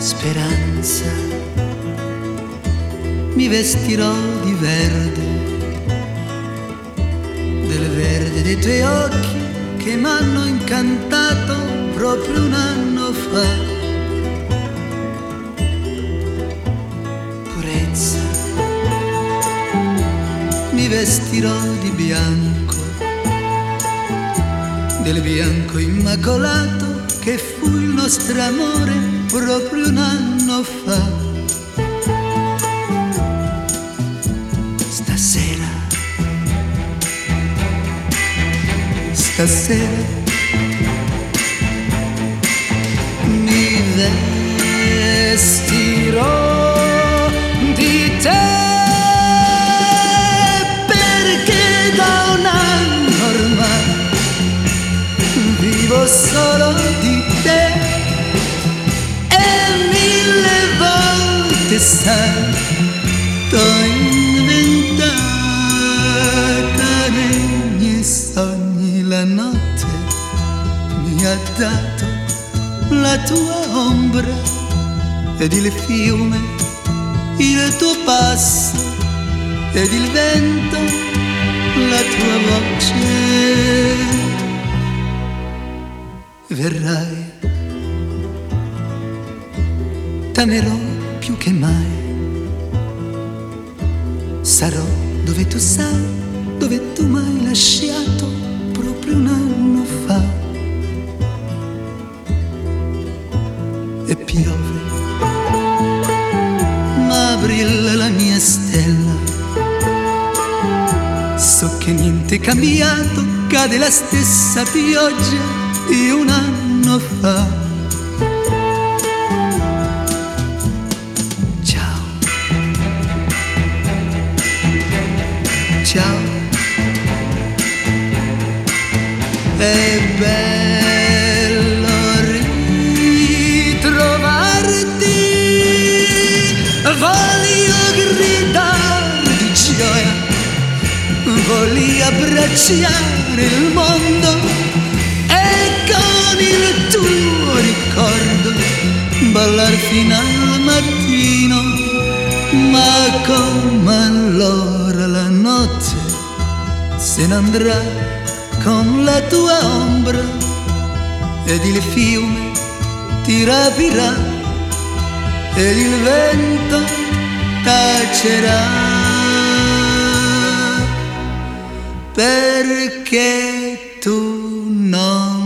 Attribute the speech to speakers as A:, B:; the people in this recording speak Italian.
A: speranza, mi vestirò di verde, del verde dei tuoi occhi che m'hanno incantato proprio un anno fa. Purezza, mi vestirò di bianco, del bianco immacolato che fu il nostro amore proprio un anno fa. Stasera mi vestirò di te, perché da un anno ormai vivo solo di te e mille volte sai t'ho inventata nei miei sogni. La notte mi ha dato la tua ombra ed il fiume il tuo passo ed il vento la tua voce. Verrai, t'amerò più che mai, sarò dove tu sai, dove tu m'hai lasciato proprio un anno fa. E piove, ma brilla la mia stella, so che niente è cambiato, cade la stessa pioggia di un anno fa. Ciao, ciao. È bello ritrovarti, voglio gridare di gioia, voglio abbracciare il mondo e con il tuo ricordo ballar fino al mattino, ma come allora la notte se ne andrà con la tua ombra ed il fiume ti rapirà ed il vento tacerà, perché tu non